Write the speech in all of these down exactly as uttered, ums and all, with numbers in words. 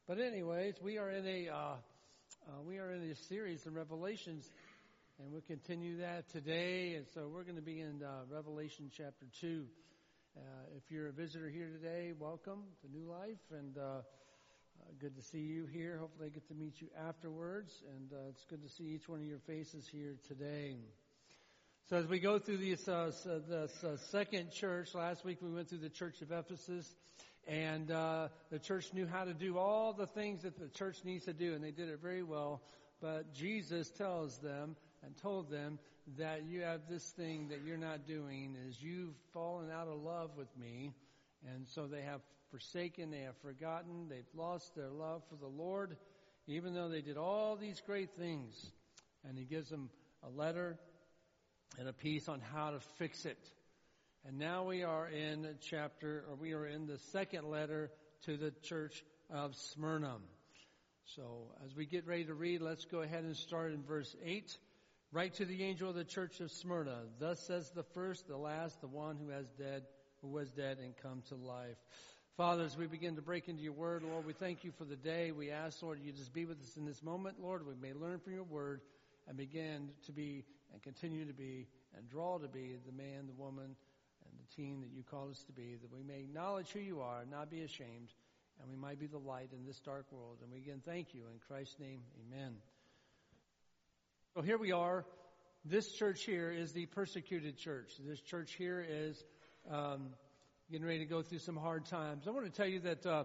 But anyways, we are in a uh, uh, we are in a series in Revelations, and we'll continue that today. And so we're going to be in uh, Revelation chapter two. Uh, if you're a visitor here today, welcome to New Life, and uh, uh, good to see you here. Hopefully, I get to meet you afterwards, and uh, it's good to see each one of your faces here today. So as we go through this, uh, this uh, second church, last week we went through the church of Ephesus. And uh, the church knew how to do all the things that the church needs to do, and they did it very well. But Jesus tells them and told them that you have this thing that you're not doing, is you've fallen out of love with me. And so they have forsaken, they have forgotten, they've lost their love for the Lord, even though they did all these great things. And he gives them a letter and a piece on how to fix it. And now we are in chapter, or we are in the second letter to the church of Smyrna. So as we get ready to read, let's go ahead and start in verse eight. Write to the angel of the church of Smyrna. Thus says the first, the last, the one who has dead, who was dead and come to life. Father, as we begin to break into your word, Lord, we thank you for the day. We ask, Lord, you just be with us in this moment, Lord. We may learn from your word and begin to be and continue to be and draw to be the man, the woman, and the teen that you called us to be, that we may acknowledge who you are, not be ashamed, and we might be the light in this dark world. And we again thank you in Christ's name, amen. So here we are. This church here is the persecuted church. This church here is um, getting ready to go through some hard times. I want to tell you that uh,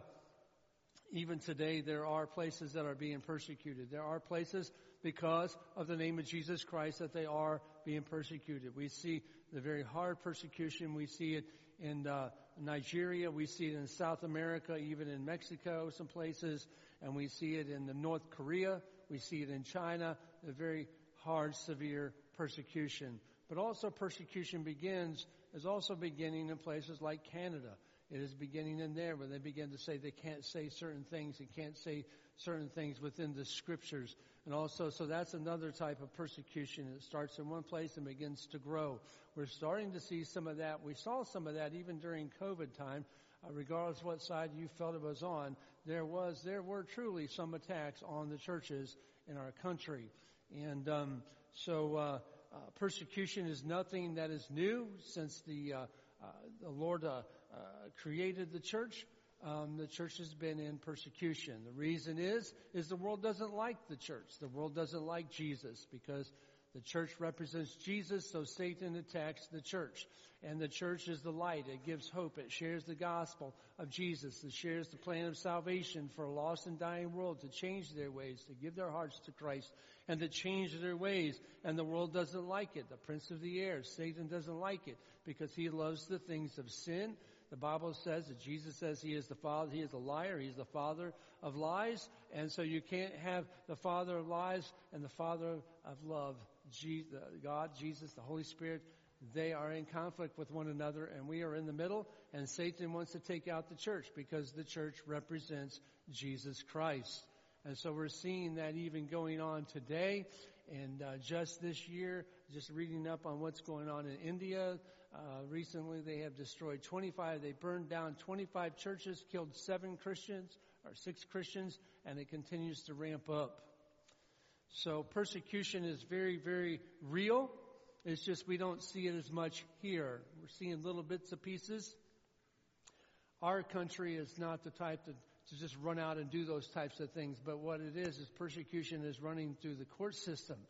even today there are places that are being persecuted. There are places because of the name of Jesus Christ that they are being persecuted. We see the very hard persecution. We see it in uh, Nigeria. We see it in South America, even in Mexico, some places. And we see it in the North Korea. We see it in China, the very hard, severe persecution. But also persecution begins, is also beginning in places like Canada. It is beginning in there where they begin to say they can't say certain things. They can't say certain things within the scriptures. And also, so that's another type of persecution. It starts in one place and begins to grow. We're starting to see some of that. We saw some of that even during COVID time. Uh, regardless of what side you felt it was on, there was, there were truly some attacks on the churches in our country. And um, so uh, uh, persecution is nothing that is new since the, uh, uh, the Lord uh, uh, created the church. Um, the church has been in persecution. The reason is, is the world doesn't like the church. The world doesn't like Jesus because the church represents Jesus, so Satan attacks the church. And the church is the light. It gives hope. It shares the gospel of Jesus. It shares the plan of salvation for a lost and dying world to change their ways, to give their hearts to Christ, and to change their ways. And the world doesn't like it. The prince of the air, Satan, doesn't like it because he loves the things of sin. The Bible says that Jesus says he is the father, he is a liar, he's the father of lies. And so you can't have the father of lies and the father of love, God, Jesus, the Holy Spirit. They are in conflict with one another, and we are in the middle, and Satan wants to take out the church because the church represents Jesus Christ. And so we're seeing that even going on today. And uh, just this year, just reading up on what's going on in India, uh, recently they have destroyed twenty-five, they burned down twenty-five churches, killed seven Christians, or six Christians, and it continues to ramp up. So persecution is very, very real. It's just we don't see it as much here. We're seeing little bits and pieces. Our country is not the type to, to just run out and do those types of things. But what it is, is persecution is running through the court systems.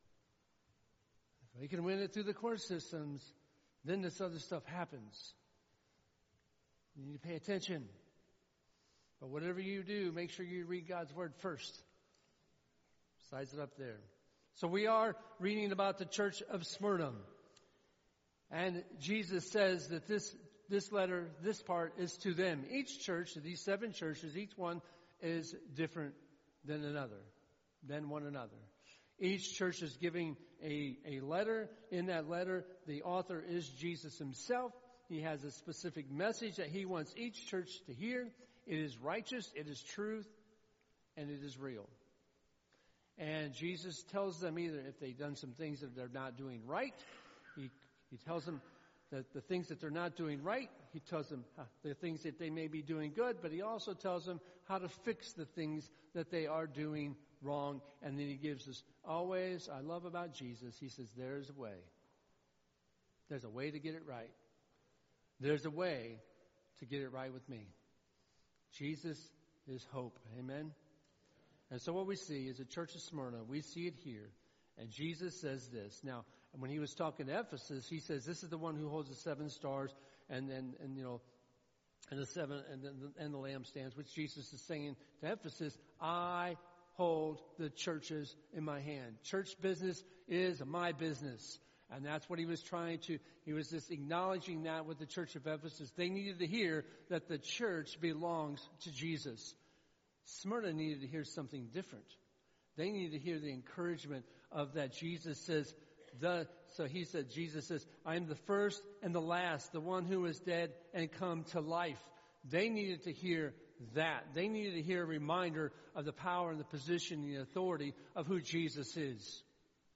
If we can win it through the court systems, then this other stuff happens. You need to pay attention. But whatever you do, make sure you read God's word first. Size it up there. So we are reading about the church of Smyrna. And Jesus says that this this letter, this part, is to them. Each church, these seven churches, each one is different than another, than one another. Each church is giving a, a letter. In that letter, the author is Jesus himself. He has a specific message that he wants each church to hear. It is righteous, it is truth, and it is real. And Jesus tells them either if they've done some things that they're not doing right, he, he tells them the, the things that they're not doing right. He tells them uh, the things that they may be doing good, but he also tells them how to fix the things that they are doing wrong. And then he gives us always, I love about Jesus, he says, there's a way. There's a way to get it right. There's a way to get it right with me. Jesus is hope. Amen? And so what we see is the church of Smyrna, we see it here. And Jesus says this. Now, when he was talking to Ephesus, he says, this is the one who holds the seven stars and and, and you know, and the seven and the, and the lampstands, which Jesus is saying to Ephesus, I hold the churches in my hand. Church business is my business. And that's what he was trying to, he was just acknowledging that with the church of Ephesus. They needed to hear that the church belongs to Jesus. Smyrna needed to hear something different. They needed to hear the encouragement of that Jesus says, the, so he said, Jesus says, I am the first and the last, the one who is dead and come to life. They needed to hear that. They needed to hear a reminder of the power and the position and the authority of who Jesus is.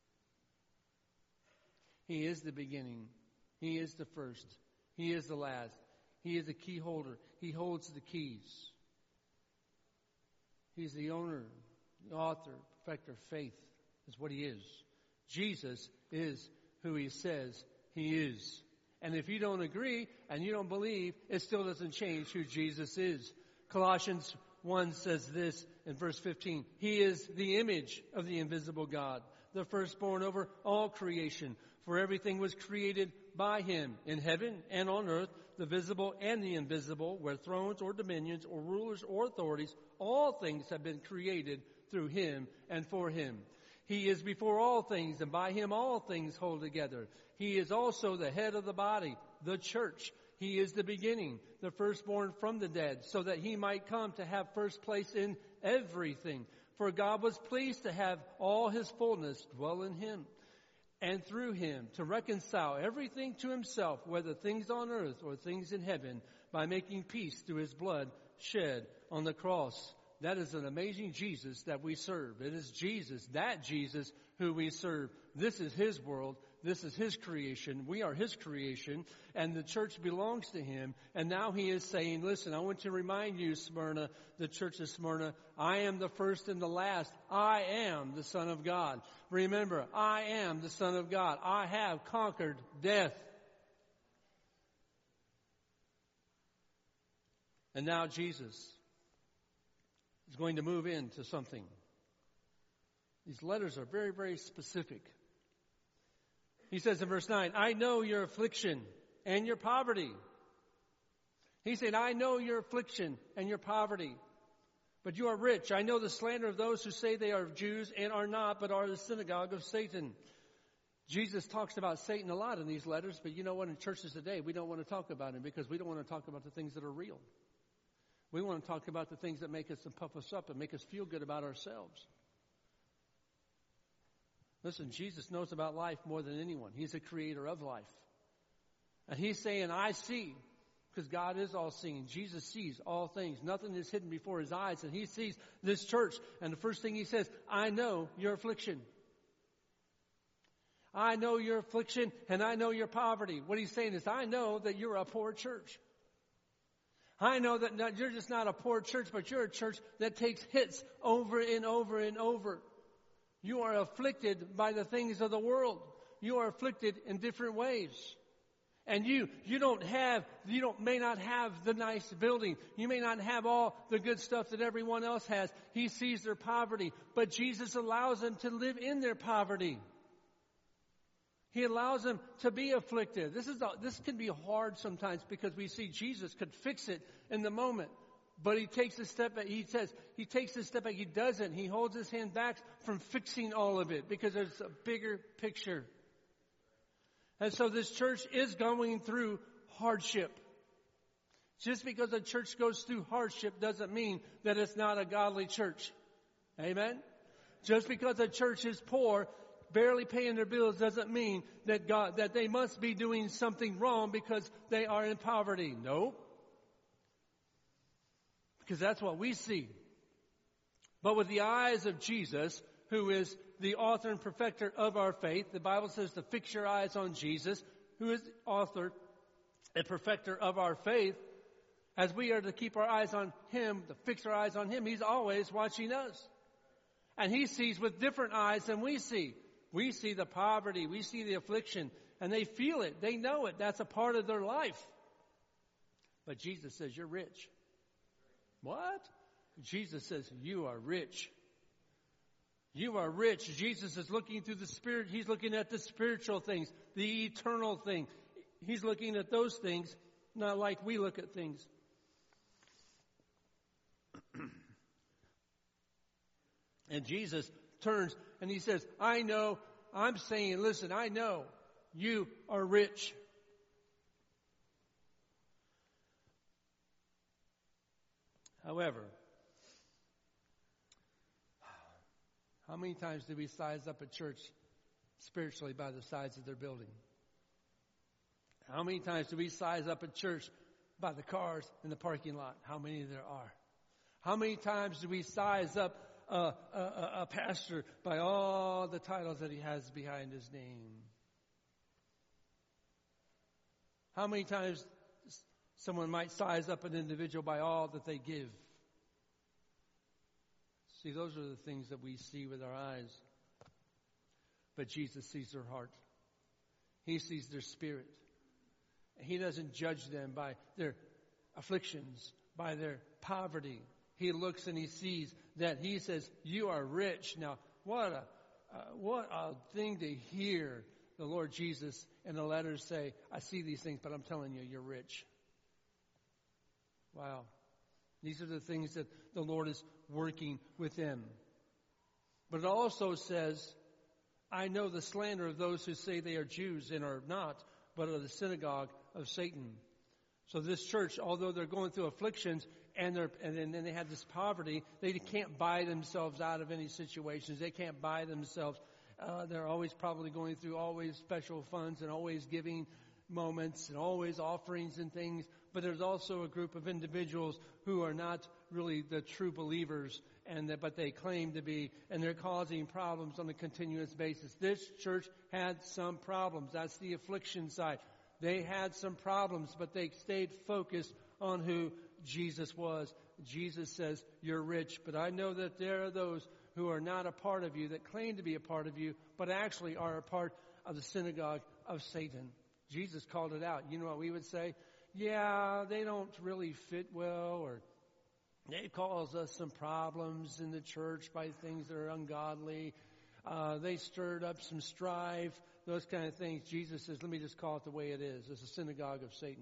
He is the beginning. He is the first. He is the last. He is the key holder. He holds the keys. He's the owner, the author, perfecter of faith is what he is. Jesus is who he says he is. And if you don't agree and you don't believe, it still doesn't change who Jesus is. Colossians one says this in verse fifteen. He is the image of the invisible God, the firstborn over all creation. For everything was created by him in heaven and on earth, the visible and the invisible, where thrones or dominions or rulers or authorities, all things have been created through him and for him. He is before all things, and by him all things hold together. He is also the head of the body, the church. He is the beginning, the firstborn from the dead, so that he might come to have first place in everything. For God was pleased to have all his fullness dwell in him, and through him to reconcile everything to himself, whether things on earth or things in heaven, by making peace through his blood shed on the cross. That is an amazing Jesus that we serve. It is Jesus, that Jesus who we serve. This is his world. This is his creation. We are his creation, and the church belongs to him. And now he is saying, listen, I want to remind you, Smyrna, the church of Smyrna, I am the first and the last. I am the Son of God. Remember, I am the Son of God. I have conquered death. And now Jesus is going to move into something. These letters are very, very specific. He says in verse nine, I know your affliction and your poverty. He said, I know your affliction and your poverty, but you are rich. I know the slander of those who say they are Jews and are not, but are the synagogue of Satan. Jesus talks about Satan a lot in these letters, but you know what? In churches today, we don't want to talk about him because we don't want to talk about the things that are real. We want to talk about the things that make us and puff us up and make us feel good about ourselves. Listen, Jesus knows about life more than anyone. He's the creator of life. And he's saying, I see, because God is all-seeing. Jesus sees all things. Nothing is hidden before his eyes. And he sees this church. And the first thing he says, I know your affliction. I know your affliction and I know your poverty. What he's saying is, I know that you're a poor church. I know that not, you're just not a poor church, but you're a church that takes hits over and over and over. You are afflicted by the things of the world. You are afflicted in different ways. And you, you don't have, you don't, may not have the nice building. You may not have all the good stuff that everyone else has. He sees their poverty, but Jesus allows them to live in their poverty. He allows them to be afflicted. This is a, this can be hard sometimes because we see Jesus could fix it in the moment. But he takes a step back. He says, he takes a step back. He doesn't. He holds his hand back from fixing all of it because there's a bigger picture. And so this church is going through hardship. Just because a church goes through hardship doesn't mean that it's not a godly church. Amen? Just because a church is poor, barely paying their bills, doesn't mean that God, that they must be doing something wrong because they are in poverty. No. Because that's what we see. But with the eyes of Jesus, who is the author and perfecter of our faith, the Bible says to fix your eyes on Jesus, who is the author a perfecter of our faith, as we are to keep our eyes on Him, to fix our eyes on Him, He's always watching us. And He sees with different eyes than we see. We see the poverty, we see the affliction, and they feel it, they know it, that's a part of their life. But Jesus says, you're rich. What? Jesus says, you are rich. You are rich. Jesus is looking through the Spirit. He's looking at the spiritual things, the eternal thing. He's looking at those things, not like we look at things. And Jesus turns and He says, I know, I'm saying, listen, I know you are rich. However, how many times do we size up a church spiritually by the size of their building? How many times do we size up a church by the cars in the parking lot? How many there are? How many times do we size up a, a, a pastor by all the titles that he has behind his name? How many times someone might size up an individual by all that they give? See, those are the things that we see with our eyes. But Jesus sees their heart. He sees their spirit. He doesn't judge them by their afflictions, by their poverty. He looks and He sees that He says, you are rich. Now, what a, uh, what a thing to hear the Lord Jesus in the letters say, I see these things, but I'm telling you, you're rich. Wow. These are the things that the Lord is working with them. But it also says, I know the slander of those who say they are Jews and are not, but are the synagogue of Satan. So this church, although they're going through afflictions and they're and then they have this poverty, they can't buy themselves out of any situations. They can't buy themselves. Uh, they're always probably going through always special funds and always giving moments and always offerings and things. But there's also a group of individuals who are not really the true believers, and that, but they claim to be, and they're causing problems on a continuous basis. This church had some problems. That's the affliction side. They had some problems, but they stayed focused on who Jesus was. Jesus says, you're rich, but I know that there are those who are not a part of you, that claim to be a part of you, but actually are a part of the synagogue of Satan. Jesus called it out. You know what we would say? Yeah, they don't really fit well, or they cause us some problems in the church by things that are ungodly. Uh, they stirred up some strife, those kind of things. Jesus says, let me just call it the way it is. It's a synagogue of Satan.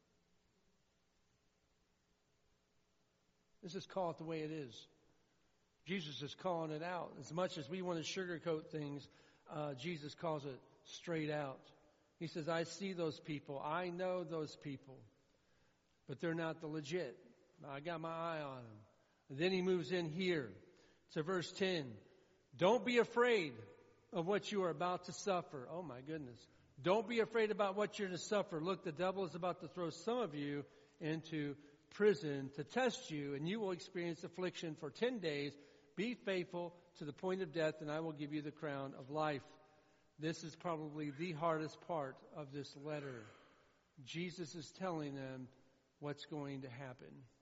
Let's just call it the way it is. Jesus is calling it out. As much as we want to sugarcoat things, uh, Jesus calls it straight out. He says, I see those people. I know those people. But they're not the legit. I got my eye on them. And then he moves in here to verse ten. Don't be afraid of what you are about to suffer. Oh my goodness. Don't be afraid about what you're to suffer. Look, the devil is about to throw some of you into prison to test you, and you will experience affliction for ten days. Be faithful to the point of death, and I will give you the crown of life. This is probably the hardest part of this letter. Jesus is telling them what's going to happen.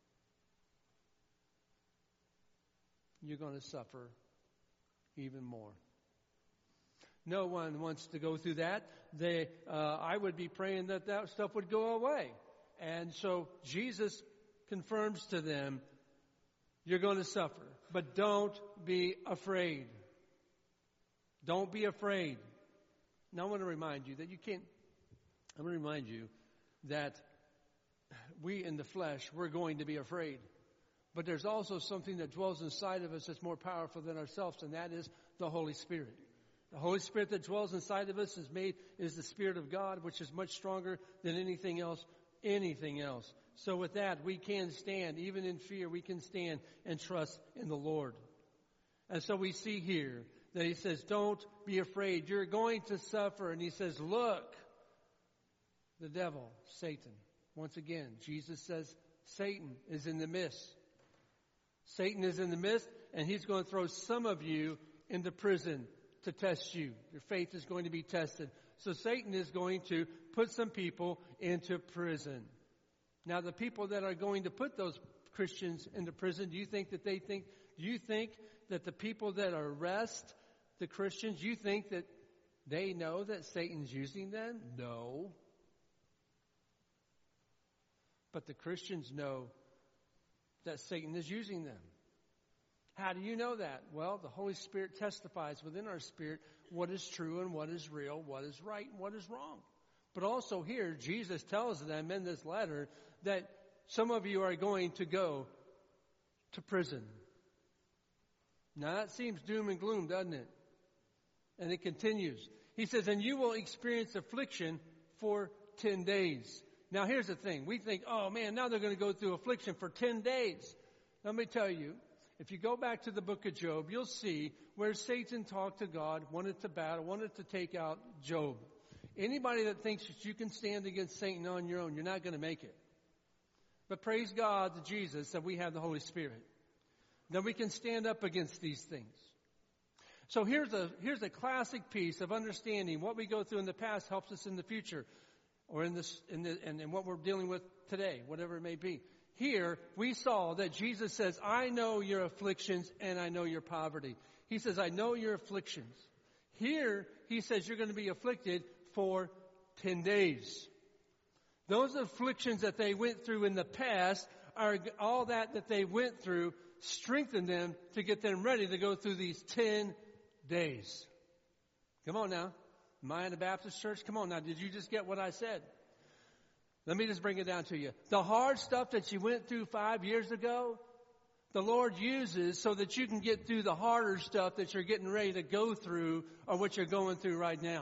You're going to suffer even more. No one wants to go through that. They, uh, I would be praying that that stuff would go away. And so Jesus confirms to them, you're going to suffer, but don't be afraid. Don't be afraid. Now I want to remind you that you can't, I want to remind you that we in the flesh, we're going to be afraid. But there's also something that dwells inside of us that's more powerful than ourselves, and that is the Holy Spirit. The Holy Spirit that dwells inside of us is made, is the Spirit of God, which is much stronger than anything else, anything else. So with that, we can stand, even in fear, we can stand and trust in the Lord. And so we see here that he says, don't be afraid. You're going to suffer. And he says, look, the devil, Satan. Once again, Jesus says, Satan is in the midst. Satan is in the midst, and he's going to throw some of you into prison to test you. Your faith is going to be tested. So Satan is going to put some people into prison. Now, the people that are going to put those Christians into prison, do you think that they think, do you think that the people that arrest the Christians, do you think that they know that Satan's using them? No. But the Christians know that Satan is using them. How do you know that? Well, the Holy Spirit testifies within our spirit what is true and what is real, what is right and what is wrong. But also here, Jesus tells them in this letter that some of you are going to go to prison. Now that seems doom and gloom, doesn't it? And it continues. He says, and you will experience affliction for ten days. Now here's the thing. We think, oh man, now they're going to go through affliction for ten days. Let me tell you, if you go back to the book of Job, you'll see where Satan talked to God, wanted to battle, wanted to take out Job. Anybody that thinks that you can stand against Satan on your own, you're not going to make it. But praise God to Jesus that we have the Holy Spirit, that we can stand up against these things. So here's a here's a classic piece of understanding what we go through in the past helps us in the future, or in this in the and, and what we're dealing with today, whatever it may be. Here we saw that Jesus says, "I know your afflictions and I know your poverty." He says, "I know your afflictions." Here he says you're going to be afflicted for ten days. Those afflictions that they went through in the past are all that that they went through strengthened them to get them ready to go through these ten days. Come on now. Am I in a Baptist church? Come on now. Did you just get what I said? Let me just bring it down to you. The hard stuff that you went through five years ago, the Lord uses so that you can get through the harder stuff that you're getting ready to go through or what you're going through right now.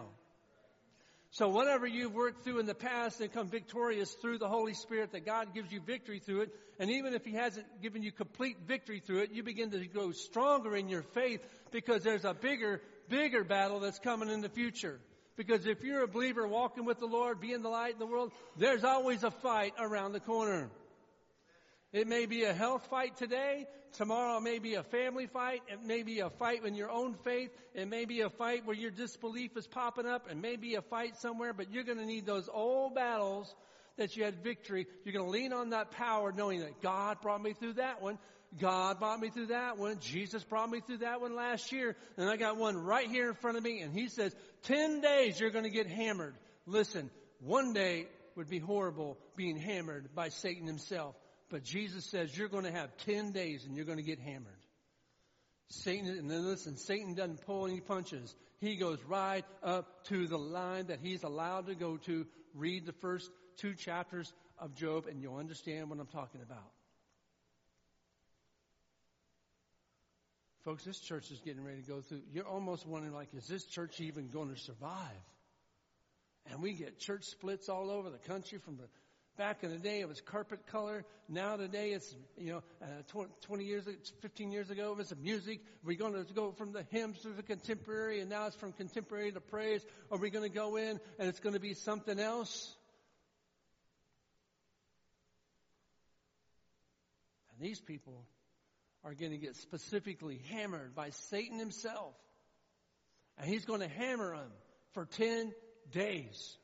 So whatever you've worked through in the past and come victorious through the Holy Spirit, that God gives you victory through it. And even if He hasn't given you complete victory through it, you begin to grow stronger in your faith because there's a bigger, bigger battle that's coming in the future. Because if you're a believer walking with the Lord, being the light in the world, there's always a fight around the corner. It may be a health fight today. Tomorrow it may be a family fight. It may be a fight in your own faith. It may be a fight where your disbelief is popping up. It may be a fight somewhere, but you're going to need those old battles that you had victory. You're going to lean on that power knowing that God brought me through that one. God brought me through that one. Jesus brought me through that one last year. And I got one right here in front of me. And He says, ten days you're going to get hammered. Listen, one day would be horrible being hammered by Satan himself. But Jesus says you're going to have ten days and you're going to get hammered. Satan, and then listen, Satan doesn't pull any punches. He goes right up to the line that he's allowed to go to. Read the first two chapters of Job and you'll understand what I'm talking about. Folks, this church is getting ready to go through. You're almost wondering, like, is this church even going to survive? And we get church splits all over the country. From the back in the day, it was carpet color. Now today, it's, you know, uh, twenty years, fifteen years ago, it was the music. We're going to go from the hymns to the contemporary, and now it's from contemporary to praise. Are we going to go in and it's going to be something else? And these people are going to get specifically hammered by Satan himself. And he's going to hammer them for ten days.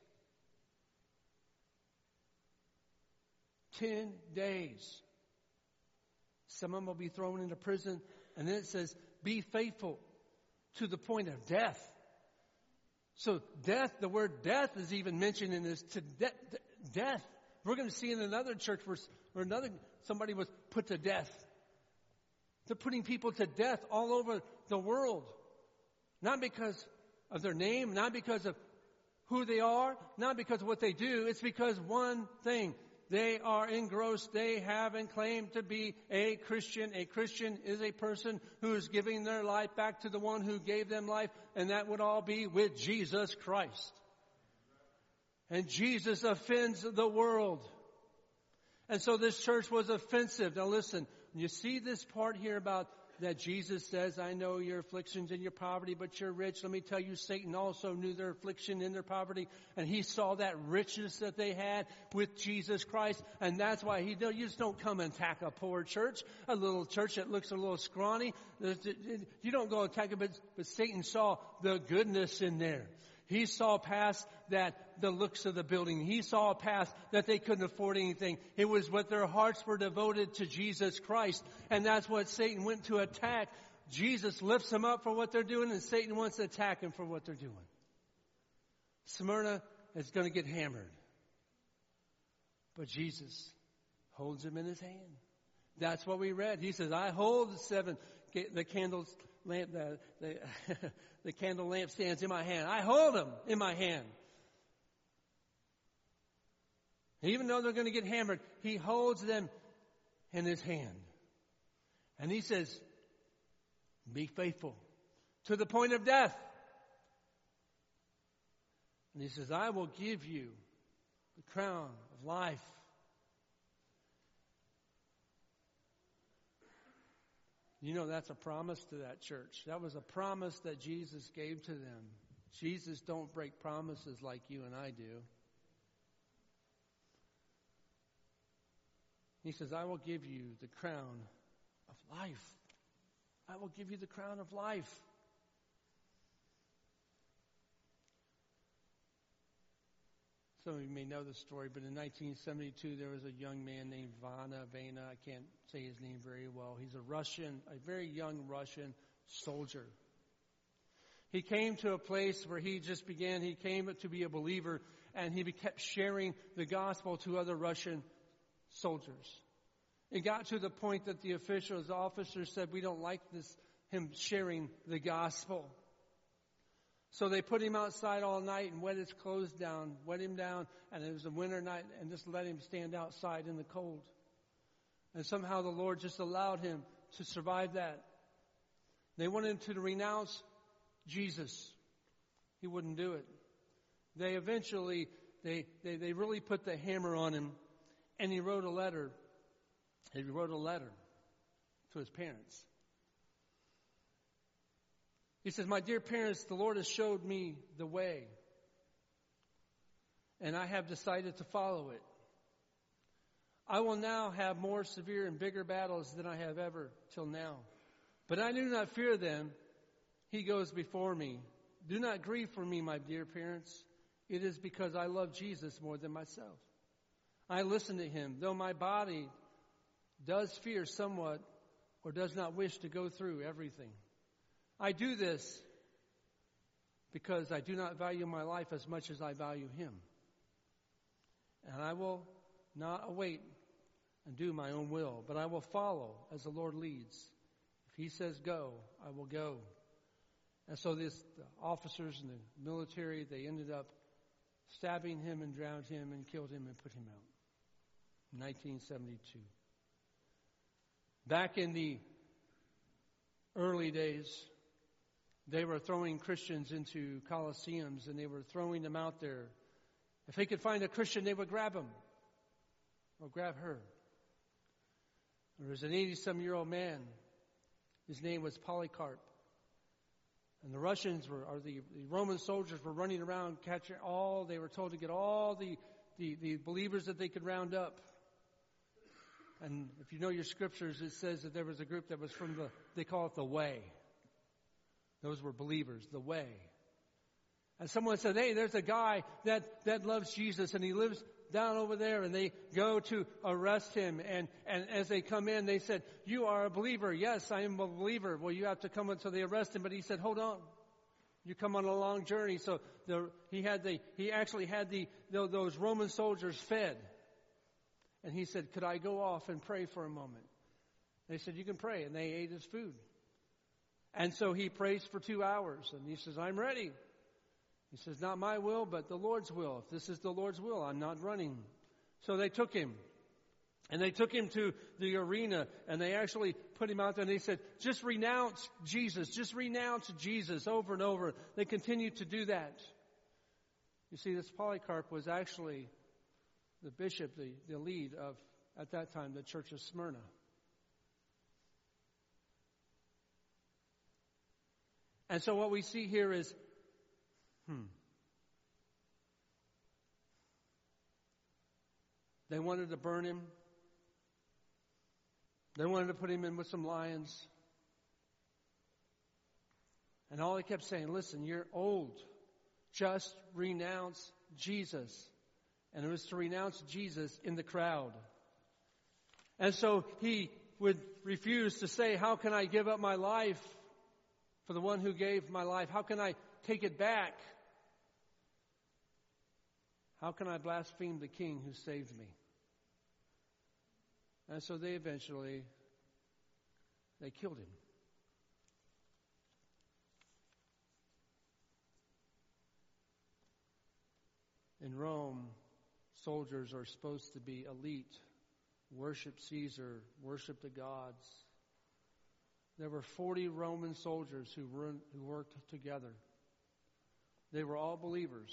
Ten days. Some of them will be thrown into prison. And then it says, be faithful to the point of death. So death, the word death is even mentioned in this. To de- death. We're going to see in another church where, where another somebody was put to death. They're putting people to death all over the world. Not because of their name, not because of who they are, not because of what they do. It's because one thing. They are engrossed. They haven't claimed to be a Christian. A Christian is a person who is giving their life back to the one who gave them life. And that would all be with Jesus Christ. And Jesus offends the world. And so this church was offensive. Now listen. You see this part here about that Jesus says, I know your afflictions and your poverty, but you're rich. Let me tell you, Satan also knew their affliction and their poverty. And he saw that richness that they had with Jesus Christ. And that's why he, you just don't come and attack a poor church, a little church that looks a little scrawny. You don't go attack it, but, but Satan saw the goodness in there. He saw past that, the looks of the building. He saw past that they couldn't afford anything. It was what their hearts were devoted to Jesus Christ. And that's what Satan went to attack. Jesus lifts them up for what they're doing, and Satan wants to attack them for what they're doing. Smyrna is going to get hammered. But Jesus holds him in his hand. That's what we read. He says, I hold the seven, the candles, lamp, the, the, the candle lampstands in my hand. I hold them in my hand. Even though they're going to get hammered, he holds them in his hand. And he says, be faithful to the point of death. And he says, I will give you the crown of life. You know, that's a promise to that church. That was a promise that Jesus gave to them. Jesus don't break promises like you and I do. He says, I will give you the crown of life. I will give you the crown of life. Some of you may know the story, but in nineteen seventy-two, there was a young man named Vana Vana. I can't say his name very well. He's a Russian, a very young Russian soldier. He came to a place where he just began, he came to be a believer, and he kept sharing the gospel to other Russian soldiers. It got to the point that the officials, officers said, we don't like this, him sharing the gospel. So they put him outside all night and wet his clothes down, wet him down, and it was a winter night, and just let him stand outside in the cold. And somehow the Lord just allowed him to survive that. They wanted him to renounce Jesus. He wouldn't do it. They eventually, they, they, they really put the hammer on him, and he wrote a letter. He wrote a letter to his parents. He says, my dear parents, the Lord has showed me the way, and I have decided to follow it. I will now have more severe and bigger battles than I have ever till now. But I do not fear them. He goes before me. Do not grieve for me, my dear parents. It is because I love Jesus more than myself. I listen to him, though my body does fear somewhat or does not wish to go through everything. I do this because I do not value my life as much as I value him. And I will not await and do my own will, but I will follow as the Lord leads. If he says go, I will go. And so this, the officers in the military, they ended up stabbing him and drowned him and killed him and put him out. nineteen seventy-two. Back in the early days, they were throwing Christians into coliseums, and they were throwing them out there. If they could find a Christian, they would grab him or grab her. There was an eighty-some-year-old man. His name was Polycarp. And the Russians were, or the, the Roman soldiers were running around catching all, they were told to get all the, the, the believers that they could round up. And if you know your scriptures, it says that there was a group that was from the, they call it the Way. Those were believers, the Way. And someone said, hey, there's a guy that, that loves Jesus, and he lives down over there. And they go to arrest him. And, and as they come in, they said, you are a believer. Yes, I am a believer. Well, you have to come until they arrest him. But he said, hold on. You come on a long journey. So the, he had the, he actually had the, the those Roman soldiers fed. And he said, could I go off and pray for a moment? They said, you can pray. And they ate his food. And so he prays for two hours. And he says, I'm ready. He says, not my will, but the Lord's will. If this is the Lord's will, I'm not running. So they took him. And they took him to the arena. And they actually put him out there. And they said, just renounce Jesus. Just renounce Jesus over and over. They continued to do that. You see, this Polycarp was actually the bishop, the, the lead of, at that time, the church of Smyrna. And so what we see here is, hmm, they wanted to burn him. They wanted to put him in with some lions. And all they kept saying, listen, you're old. just renounce Jesus. And it was to renounce Jesus in the crowd. And so he would refuse to say, how can I give up my life for the one who gave my life? How can I take it back? How can I blaspheme the King who saved me? And so they eventually, they killed him. In Rome, soldiers are supposed to be elite, worship Caesar, worship the gods. There were forty Roman soldiers who, were, who worked together. They were all believers.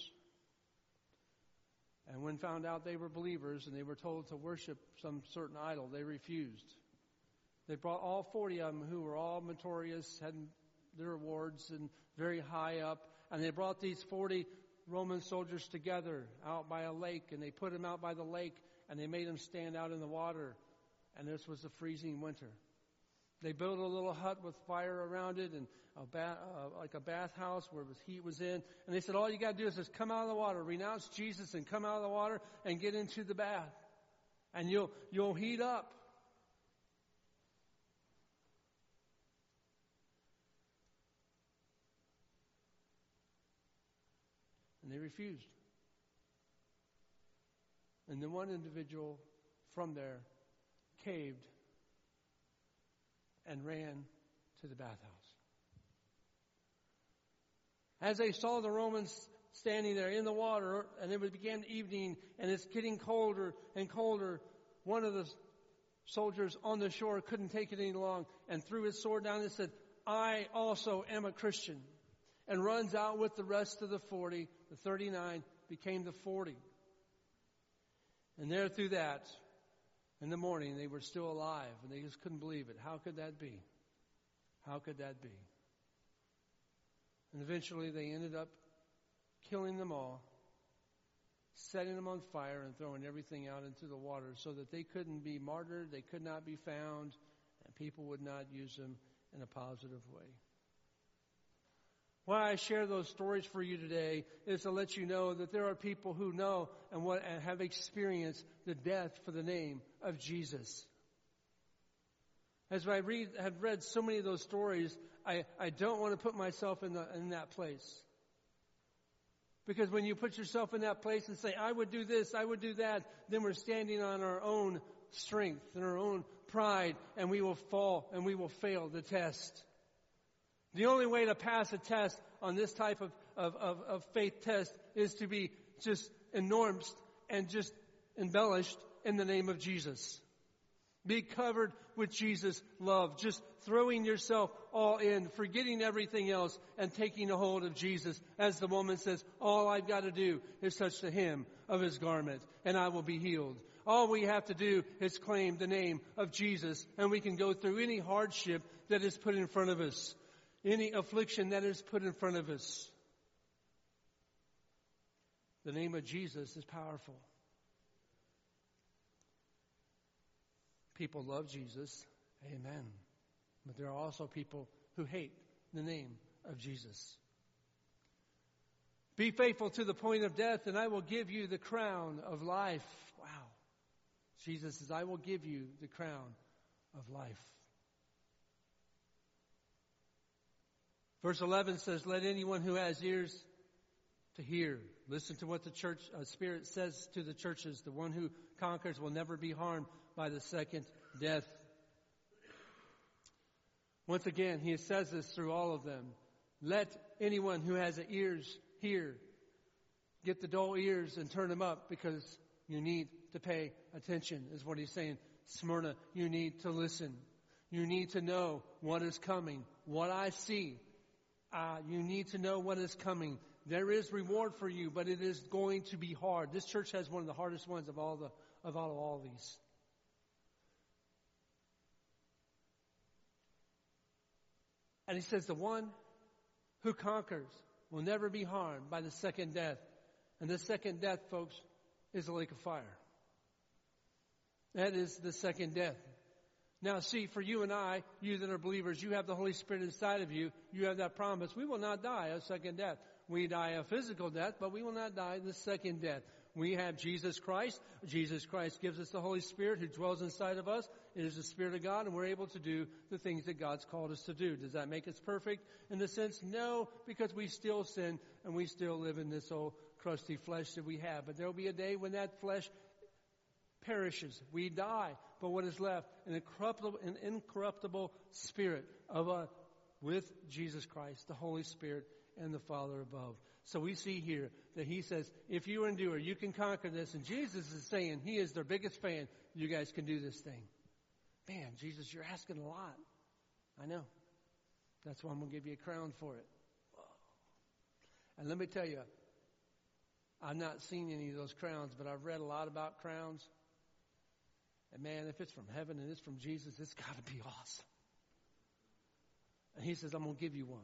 And when found out they were believers and they were told to worship some certain idol, they refused. They brought all forty of them who were all notorious, had their awards and very high up. And they brought these forty Roman soldiers together out by a lake, and they put them out by the lake, and they made them stand out in the water. And this was a freezing winter. They built a little hut with fire around it and a bath, uh, like a bathhouse where the heat was in. And they said, all you got to do is just come out of the water, renounce Jesus and come out of the water and get into the bath. And you'll, you'll heat up. And they refused. And the one individual from there caved and ran to the bathhouse. As they saw the Romans standing there in the water, and it began evening, and it's getting colder and colder, one of the soldiers on the shore couldn't take it any longer and threw his sword down and said, I also am a Christian. And runs out with the rest of the forty. The thirty-nine became the forty. And there through that, in the morning, they were still alive. And they just couldn't believe it. How could that be? How could that be? And eventually they ended up killing them all, setting them on fire and throwing everything out into the water so that they couldn't be martyred, they could not be found, and people would not use them in a positive way. Why I share those stories for you today is to let you know that there are people who know and, what, and have experienced the death for the name of Jesus. As I read, have read so many of those stories, I, I don't want to put myself in, the, in that place. Because when you put yourself in that place and say, I would do this, I would do that, then we're standing on our own strength and our own pride, and we will fall and we will fail the test. The only way to pass a test on this type of, of, of, of faith test is to be just enormous and just embellished in the name of Jesus. Be covered with Jesus' love. Just throwing yourself all in, forgetting everything else, and taking a hold of Jesus. As the woman says, all I've got to do is touch the hem of his garment, and I will be healed. All we have to do is claim the name of Jesus, and we can go through any hardship that is put in front of us. Any affliction that is put in front of us. The name of Jesus is powerful. People love Jesus. Amen. But there are also people who hate the name of Jesus. Be faithful to the point of death, and I will give you the crown of life. Wow. Jesus says, I will give you the crown of life. Verse eleven says, let anyone who has ears to hear, listen to what the church uh, Spirit says to the churches. The one who conquers will never be harmed by the second death. Once again, he says this through all of them. Let anyone who has ears hear. Get the dull ears and turn them up, because you need to pay attention, is what he's saying. Smyrna, you need to listen. You need to know what is coming, what I see. Uh, you need to know what is coming. There is reward for you, but it is going to be hard. This church has one of the hardest ones of all the of all of all these. And he says the one who conquers will never be harmed by the second death. And the second death, folks, is the lake of fire. That is the second death. Now, see, for you and I, you that are believers, you have the Holy Spirit inside of you. You have that promise. We will not die a second death. We die a physical death, but we will not die the second death. We have Jesus Christ. Jesus Christ gives us the Holy Spirit who dwells inside of us. It is the Spirit of God, and we're able to do the things that God's called us to do. Does that make us perfect in the sense? No, because we still sin and we still live in this old crusty flesh that we have. But there will be a day when that flesh perishes. We die. But what is left? An incorruptible, an incorruptible spirit of a, with Jesus Christ, the Holy Spirit, and the Father above. So we see here that he says, if you endure, you can conquer this. And Jesus is saying, he is their biggest fan. You guys can do this thing. Man, Jesus, you're asking a lot. I know. That's why I'm going to give you a crown for it. And let me tell you, I've not seen any of those crowns, but I've read a lot about crowns. And man, if it's from heaven and it's from Jesus, it's got to be awesome. And he says, I'm going to give you one.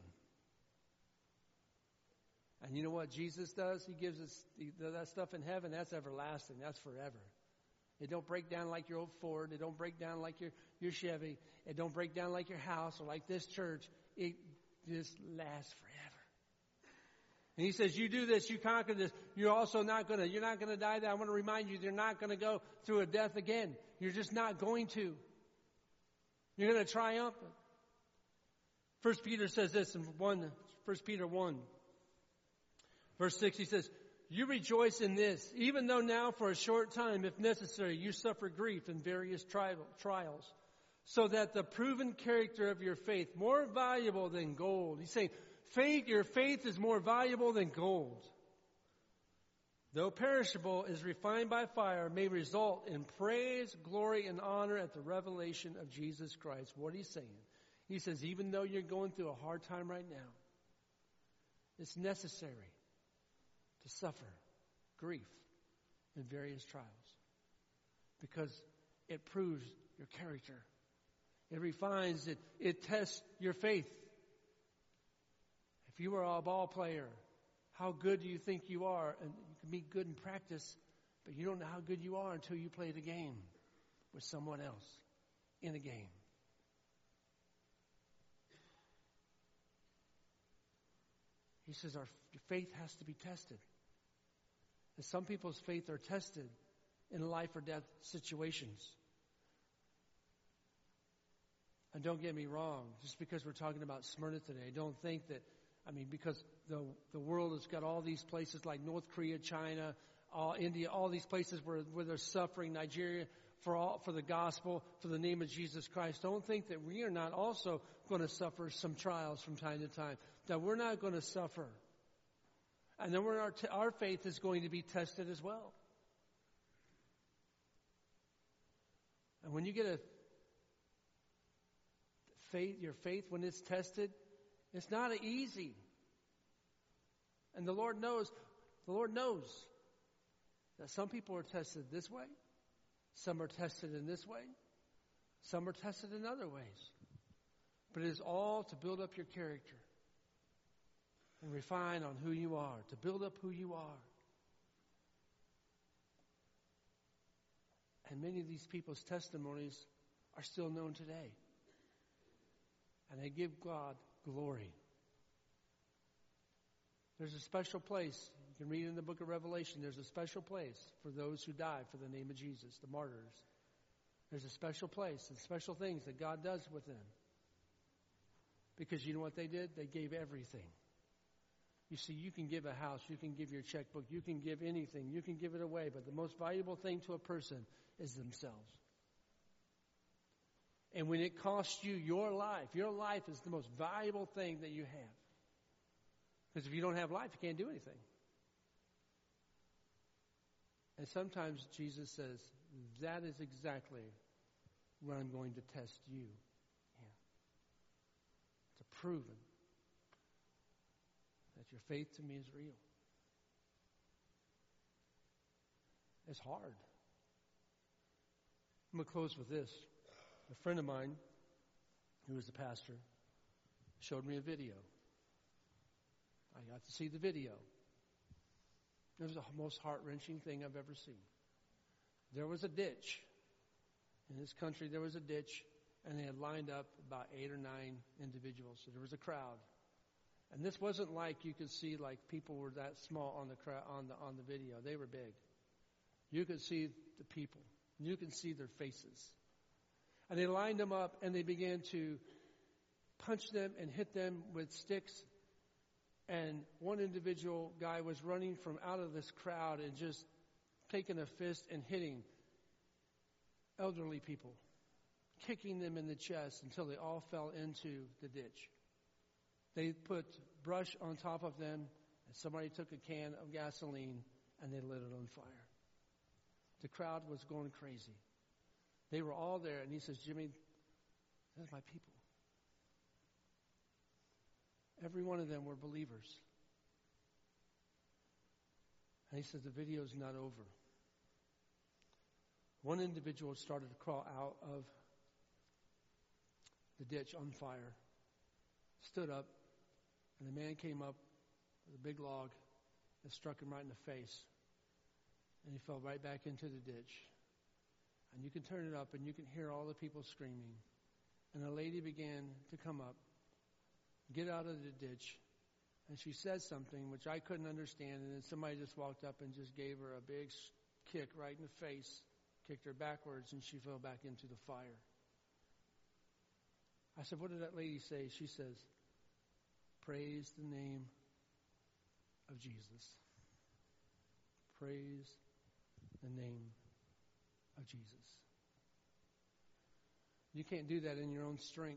And you know what Jesus does? He gives us that stuff in heaven. That's everlasting. That's forever. It don't break down like your old Ford. It don't break down like your, your Chevy. It don't break down like your house or like this church. It just lasts forever. And he says, you do this, you conquer this. You're also not going to, you're not going to die there. I want to remind you, you're not going to go through a death again. You're just not going to. You're going to triumph. First Peter says this in one, First Peter one. Verse six, he says, you rejoice in this, even though now for a short time, if necessary, you suffer grief in various tri- trials, so that the proven character of your faith, more valuable than gold. He's saying, faith, your faith is more valuable than gold. Though perishable, is refined by fire, may result in praise, glory, and honor at the revelation of Jesus Christ. What he's saying, he says, even though you're going through a hard time right now, it's necessary to suffer grief in various trials because it proves your character. It refines it. It tests your faith. If you were a ball player, how good do you think you are? And you can be good in practice, but you don't know how good you are until you play the game with someone else in a game. He says our faith has to be tested. And some people's faith are tested in life or death situations. And don't get me wrong, just because we're talking about Smyrna today, don't think that, I mean, because the the world has got all these places like North Korea, China, all, India, all these places where, where they're suffering, Nigeria, for all for the gospel, for the name of Jesus Christ. Don't think that we are not also going to suffer some trials from time to time, that we're not going to suffer. And then we're, our, t- our faith is going to be tested as well. And when you get a faith, your faith, when it's tested, it's not easy. And the Lord knows, the Lord knows that some people are tested this way. Some are tested in this way. Some are tested in other ways. But it is all to build up your character and refine on who you are, to build up who you are. And many of these people's testimonies are still known today. And they give God glory. There's a special place. You can read in the book of Revelation, there's a special place for those who died for the name of Jesus, the martyrs. There's a special place and special things that God does with them. Because you know what they did? They gave everything. You see, you can give a house, you can give your checkbook, you can give anything, you can give it away, but the most valuable thing to a person is themselves. And when it costs you your life, your life is the most valuable thing that you have. Because if you don't have life, you can't do anything. And sometimes Jesus says, that is exactly what I'm going to test you in. To prove that your faith to me is real. It's hard. I'm going to close with this. A friend of mine, who was a pastor, showed me a video. I got to see the video. It was the most heart-wrenching thing I've ever seen. There was a ditch. In this country, there was a ditch, and they had lined up about eight or nine individuals. So there was a crowd. And this wasn't like you could see like people were that small on the crowd, on the on the video. They were big. You could see the people. You could see their faces. And they lined them up and they began to punch them and hit them with sticks. And one individual guy was running from out of this crowd and just taking a fist and hitting elderly people, kicking them in the chest until they all fell into the ditch. They put brush on top of them, and somebody took a can of gasoline and they lit it on fire. The crowd was going crazy. They were all there, and he says, Jimmy, that's my people. Every one of them were believers. And he says, the video's not over. One individual started to crawl out of the ditch on fire, stood up, and the man came up with a big log and struck him right in the face. And he fell right back into the ditch. And you can turn it up and you can hear all the people screaming. And a lady began to come up, get out of the ditch, and she said something which I couldn't understand, and then somebody just walked up and just gave her a big kick right in the face, kicked her backwards, and she fell back into the fire. I said, what did that lady say? She says, praise the name of Jesus. Praise the name of Jesus. You can't do that in your own strength.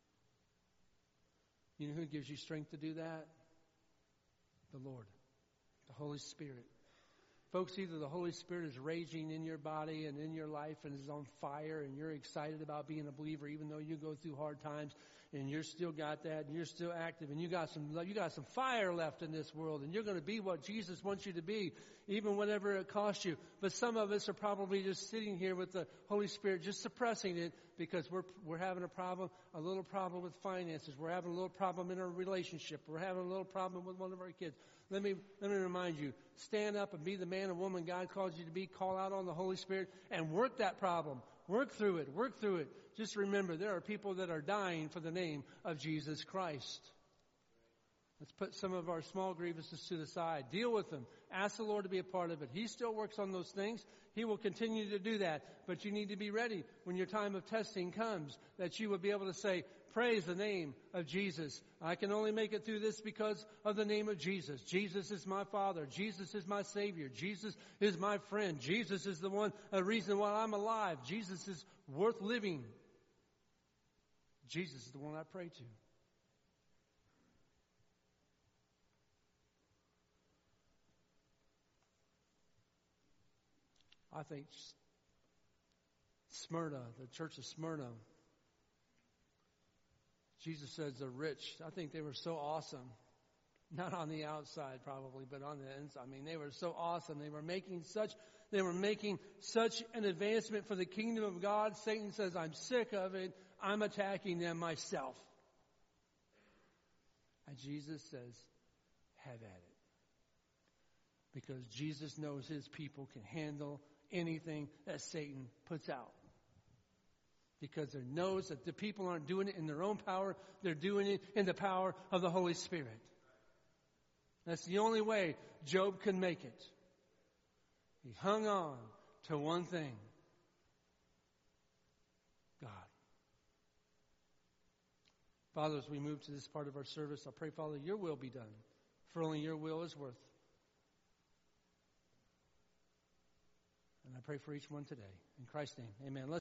You know who gives you strength to do that? The Lord, the Holy Spirit. Folks, either the Holy Spirit is raging in your body and in your life and is on fire and you're excited about being a believer even though you go through hard times and you're still got that and you're still active and you got some you got some fire left in this world and you're going to be what Jesus wants you to be, even whatever it costs you. But some of us are probably just sitting here with the Holy Spirit just suppressing it because we're we're having a problem, a little problem with finances. We're having a little problem in our relationship. We're having a little problem with one of our kids. Let me let me remind you, stand up and be the man or woman God calls you to be. Call out on the Holy Spirit and work that problem. Work through it. Work through it. Just remember, there are people that are dying for the name of Jesus Christ. Let's put some of our small grievances to the side. Deal with them. Ask the Lord to be a part of it. He still works on those things. He will continue to do that. But you need to be ready when your time of testing comes, that you will be able to say, praise the name of Jesus. I can only make it through this because of the name of Jesus. Jesus is my Father. Jesus is my Savior. Jesus is my friend. Jesus is the one, a reason why I'm alive. Jesus is worth living. Jesus is the one I pray to. I think Smyrna, the church of Smyrna, Jesus says they're rich. I think they were so awesome. Not on the outside probably, but on the inside. I mean, they were so awesome. They were making such, they were making such an advancement for the kingdom of God. Satan says, I'm sick of it. I'm attacking them myself. And Jesus says, have at it. Because Jesus knows his people can handle anything that Satan puts out. Because he knows that the people aren't doing it in their own power. They're doing it in the power of the Holy Spirit. That's the only way Job can make it. He hung on to one thing. God. Father, as we move to this part of our service, I pray, Father, your will be done. For only your will is worth. And I pray for each one today. In Christ's name, amen. Let's